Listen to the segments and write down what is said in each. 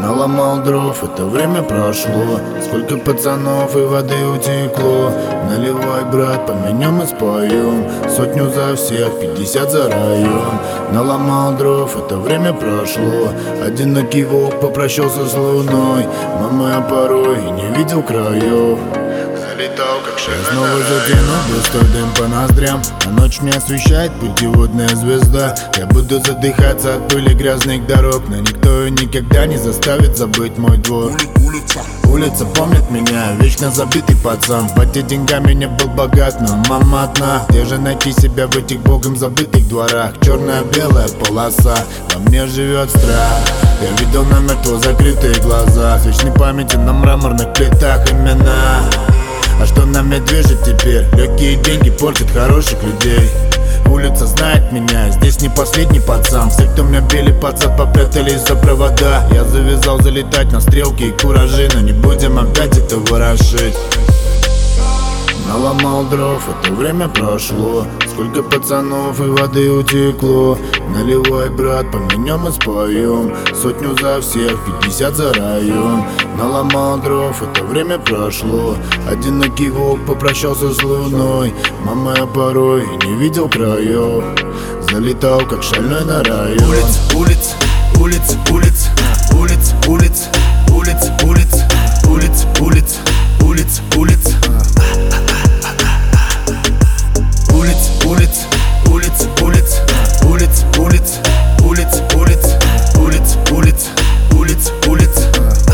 Наломал дров, это время прошло. Сколько пацанов и воды утекло. Наливай, брат, поменем и споем. Сотню за всех, 50 за район. Наломал дров, это время прошло. Одинокий волк попрощался с луной. Мама, я порой и не видел краев. Залетал, как шаг. Я снова затяну густой дым по ноздрям, а ночь мне освещает путеводная звезда. Я буду задыхаться от пыли грязных дорог, но никто и никогда не заставит забыть мой двор. Улица помнит меня, вечно забитый пацан. Батя деньгами не был богат, но мама одна. Где же найти себя в этих богом забытых дворах? Черная-белая полоса, во мне живет страх. Я видел намертво закрытые глаза, с вечной памяти на мраморных плитах имена. А что нами движет теперь? Легкие деньги портят хороших людей. Улица знает меня, здесь не последний пацан. Все, кто меня били под зад, попрятались за провода. Я завязал залетать на стрелки и куражи, но не будем опять это ворошить. Наломал дров, это время прошло. Сколько пацанов и воды утекло. Наливай, брат, поменем и споем. Сотню за всех, 50 за район. Наломал дров, это время прошло. Одинокий волк попрощался с луной. Мама, я порой и не видел краев. Залетал, как шальной на район. Улиц, улиц, улиц, улиц, улиц, улиц, улиц, улиц, улиц, улиц, улиц, улиц. Улиц, улиц, улиц, улиц, улиц, улиц, улиц, улиц, улиц, улиц, улиц.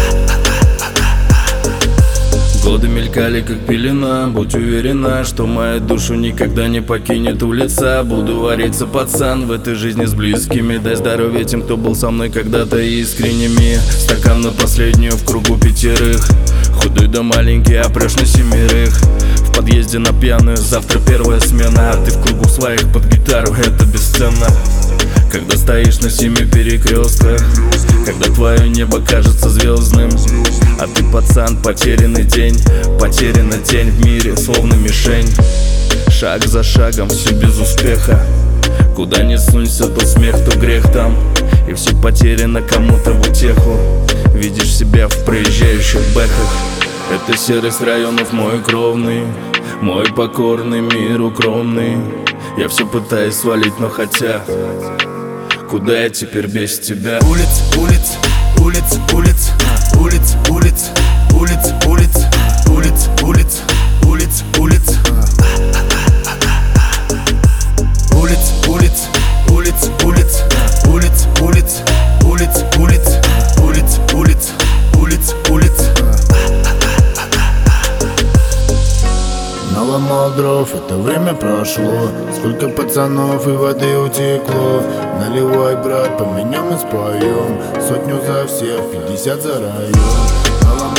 Годы мелькали как пелена. Будь уверена, что мою душу никогда не покинет улица. Буду вариться, пацан, в этой жизни с близкими. Дай здоровья тем, кто был со мной когда-то искренними. Стакан на последнюю в кругу пятерых. Худой да маленький, а прешь на семерых. В подъезде на пьяную, завтра первая смена. А ты в кругу своих под гитару, это бесценно. Когда стоишь на 7 перекрестках, когда твое небо кажется звездным, а ты, пацан, потерянный день, потеряна тень в мире, словно мишень. Шаг за шагом, все без успеха. Куда ни сунься, то смех, то грех там. И все потеряно кому-то в утеху. Видишь себя в проезжающих бэхах. Это серость районов мой кровный, мой покорный мир укромный. Я все пытаюсь свалить, но хотя куда я теперь без тебя? Улиц, улиц, улиц, улиц, улиц, улиц, улиц, улиц, улиц, улиц, улиц, улиц. Улиц, улиц, улиц, улиц, улиц, улиц, улиц, улиц, улиц, улиц, улиц, улиц. Наломал дров, это время прошло. Сколько пацанов и воды утекло. Наливай, брат, поменем и споем. Сотню за всех, 50 за район.